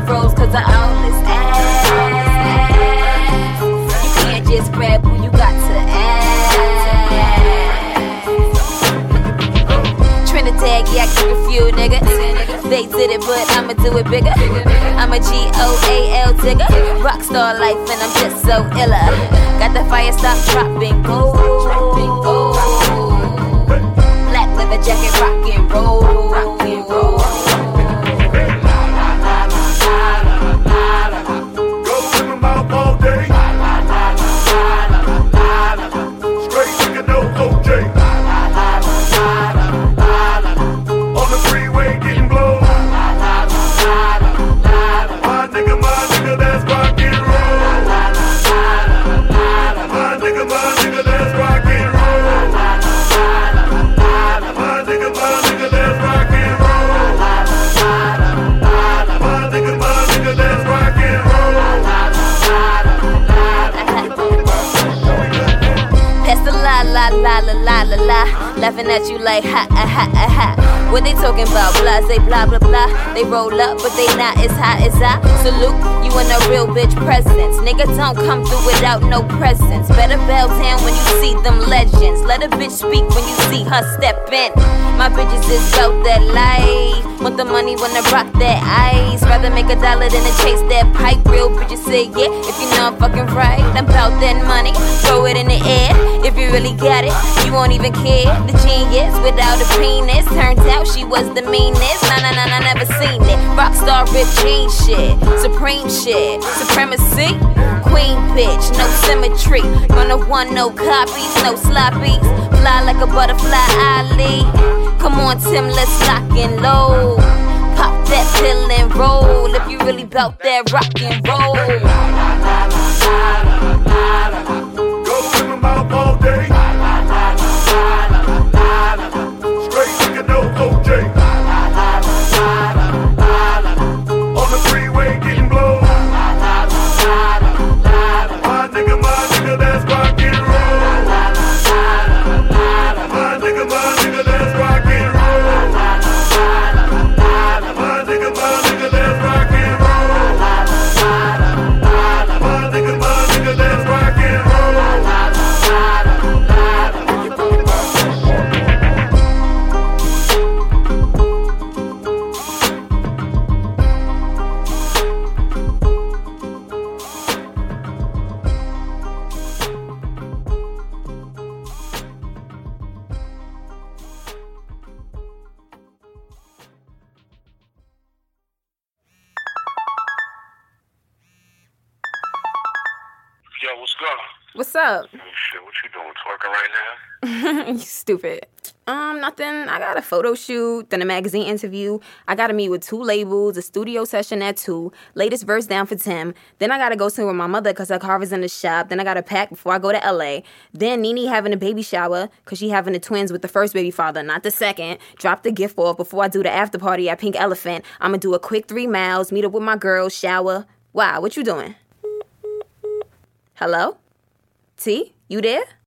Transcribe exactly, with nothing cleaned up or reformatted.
froze cause I all this ass. You can't just grab who you got to ask. Trinidad, yeah, I keep a few niggas. They did it, but I'ma do it bigger. I'm a G O A L digger. Rockstar life, and I'm just so illa. Got the fire, stop, dropping gold. Black leather jacket, rock and roll. Rock and roll. Go in my mouth all day. Straight nigga, no O J. On the freeway getting blown. My nigga, my nigga, that's rock and roll. My nigga, my nigga, that's rock and roll. My nigga, my nigga, that's rock and roll. My nigga, my nigga, that's rock and roll. That's the la la la la la la la. Laughing at you like ha ha ha ha ha. What they talking about? Blase blah blah blah. They roll up, but they not as high as I. Salute you in a real bitch presence. Nigga don't come through without no presence. Better bow down when you see them legends. Let a bitch speak when you see her step in. My bitches is about that life. Want the money when I rock that ice. Rather make a dollar than to chase that pipe. Real bitches say yeah, if you know I'm fucking right. I'm about that money, throw it in the air. If you really got it, you won't even care. The genius without a penis. Turns out she was the meanest. Nah, nah, nah, nah, never seen it. Rockstar rip jean shit, supreme shit, supremacy. Queen bitch, no symmetry. Gonna want no copies, no sloppies. Fly like a butterfly, Ali. Come on, Tim, let's lock and load. Pop that pill and roll. If you really bout that rock and roll. Go in my mouth all day. Straight nigga, no O J. On the freeway getting blown. My nigga, my nigga, that's rock and roll. My nigga, my nigga, that's rock and roll. My nigga, my nigga, that's rock and roll. My nigga, my nigga, that's rock and roll. Yo, what's good? What's up? Oh, shit, what you doing? Twerking right now? You stupid. Um, nothing. I got a photo shoot, then a magazine interview. I gotta meet with two labels, a studio session at two, latest verse down for Tim. Then I gotta go swim with my mother because her car is in the shop. Then I gotta pack before I go to L A. Then Nene having a baby shower because she having the twins with the first baby father, not the second. Drop the gift off before I do the after party at Pink Elephant. I'm gonna do a quick three miles, meet up with my girls, shower. Wow, what you doing? Hello? T, you there?